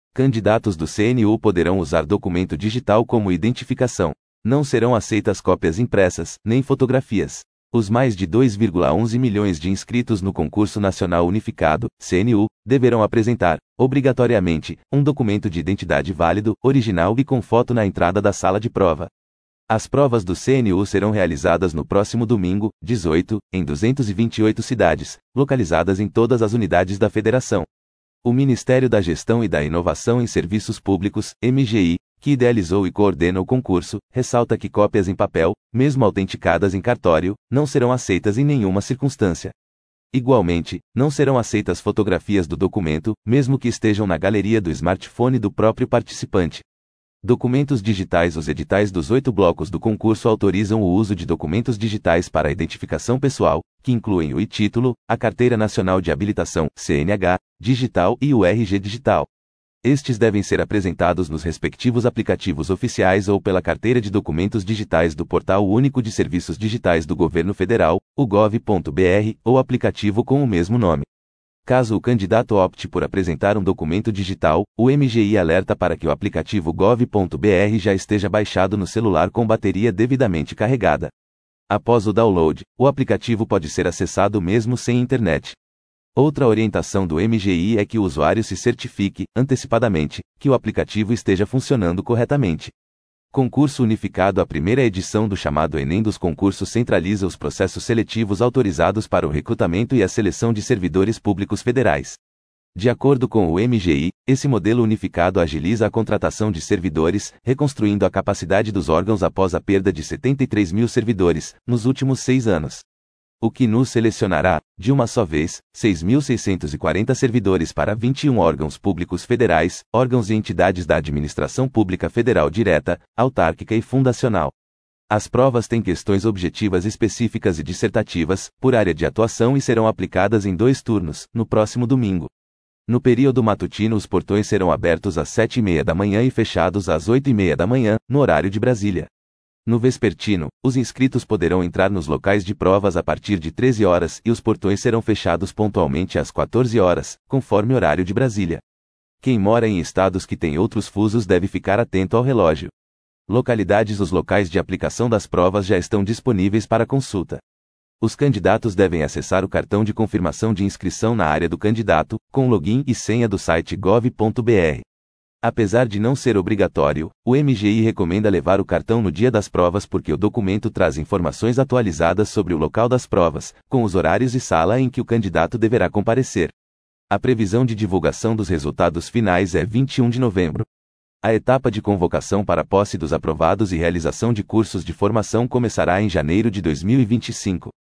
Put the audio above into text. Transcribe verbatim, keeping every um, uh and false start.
Candidatos do C N U poderão usar documento digital como identificação. Não serão aceitas cópias impressas, nem fotografias. Os mais de dois vírgula onze milhões de inscritos no Concurso Nacional Unificado, C N U, deverão apresentar, obrigatoriamente, um documento de identidade válido, original e com foto na entrada da sala de prova. As provas do C N U serão realizadas no próximo domingo, dezoito, em duzentas e vinte e oito cidades, localizadas em todas as unidades da Federação. O Ministério da Gestão e da Inovação em Serviços Públicos, M G I, que idealizou e coordena o concurso, ressalta que cópias em papel, mesmo autenticadas em cartório, não serão aceitas em nenhuma circunstância. Igualmente, não serão aceitas fotografias do documento, mesmo que estejam na galeria do smartphone do próprio participante. Documentos digitais. Os editais dos oito blocos do concurso autorizam o uso de documentos digitais para a identificação pessoal, que incluem o e-título, a Carteira Nacional de Habilitação, C N H, digital e o R G digital. Estes devem ser apresentados nos respectivos aplicativos oficiais ou pela Carteira de Documentos Digitais do Portal Único de Serviços Digitais do Governo Federal, o gov ponto br, ou aplicativo com o mesmo nome. Caso o candidato opte por apresentar um documento digital, o M G I alerta para que o aplicativo gov ponto br já esteja baixado no celular com bateria devidamente carregada. Após o download, o aplicativo pode ser acessado mesmo sem internet. Outra orientação do M G I é que o usuário se certifique, antecipadamente, que o aplicativo esteja funcionando corretamente. Concurso Unificado. A primeira edição do chamado Enem dos concursos centraliza os processos seletivos autorizados para o recrutamento e a seleção de servidores públicos federais. De acordo com o M G I, esse modelo unificado agiliza a contratação de servidores, reconstruindo a capacidade dos órgãos após a perda de setenta e três mil servidores, nos últimos seis anos. O que nos selecionará, de uma só vez, seis mil seiscentos e quarenta servidores para vinte e um órgãos públicos federais, órgãos e entidades da administração pública federal direta, autárquica e fundacional. As provas têm questões objetivas específicas e dissertativas, por área de atuação e serão aplicadas em dois turnos, no próximo domingo. No período matutino os portões serão abertos às sete e meia da manhã e fechados às oito e meia da manhã, no horário de Brasília. No vespertino, os inscritos poderão entrar nos locais de provas a partir de treze horas e os portões serão fechados pontualmente às quatorze horas, conforme horário de Brasília. Quem mora em estados que têm outros fusos deve ficar atento ao relógio. Localidades. Os locais de aplicação das provas já estão disponíveis para consulta. Os candidatos devem acessar o cartão de confirmação de inscrição na área do candidato, com login e senha do site gov ponto br. Apesar de não ser obrigatório, o M G I recomenda levar o cartão no dia das provas porque o documento traz informações atualizadas sobre o local das provas, com os horários e sala em que o candidato deverá comparecer. A previsão de divulgação dos resultados finais é vinte e um de novembro. A etapa de convocação para posse dos aprovados e realização de cursos de formação começará em janeiro de dois mil e vinte e cinco.